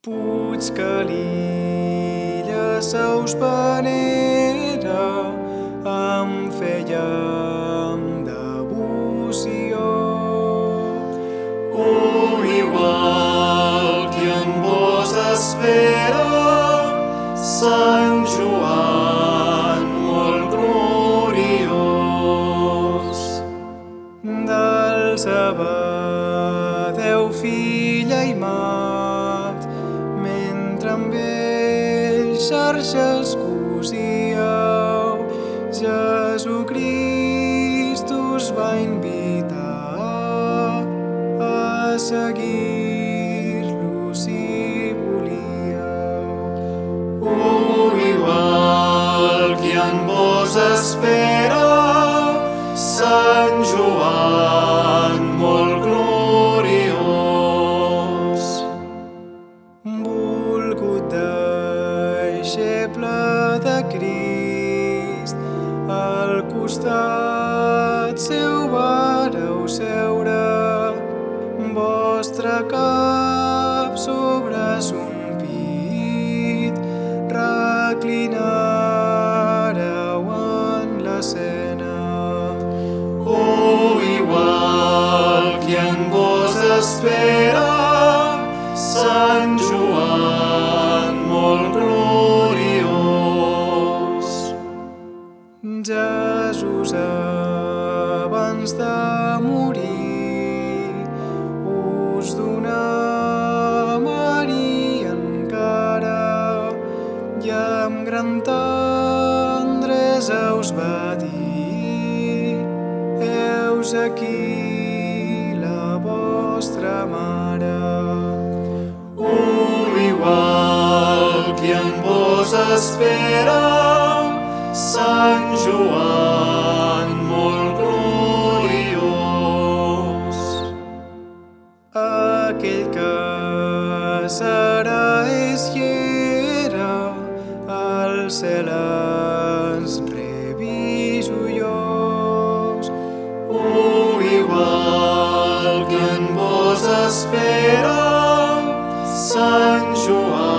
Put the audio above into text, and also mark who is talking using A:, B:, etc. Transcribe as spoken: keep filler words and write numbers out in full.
A: Puig que l'illa seus venera em fèiem devoció.
B: Oh, igual que en vos espera Sant Joan molt gloriós.
A: Del Zebedeu filla i mat, mentre amb ells xarxes cosíeu, Jesucrist us va invitar a seguir-lo si volíeu.
B: Oh, igual que en vos espera Sant Joan molt gloriós.
A: Volgut deixeble de Crist, al costat seu vareu seure, vostre cap sobre son pit reclinareu en l'escena.
B: Oh, igual que en vos espera Sant Joan molt gloriós.
A: Jesús abans de morir us donà Maria encara, i amb gran tendresa us va dir: heus aquí la vostra mare.
B: Oh, igual que en vos espera Sant Joan molt gloriós.
A: Aquell que serà és i era, al cel ens rebi joiós.
B: Oh, igual que en vos espera Sant Joan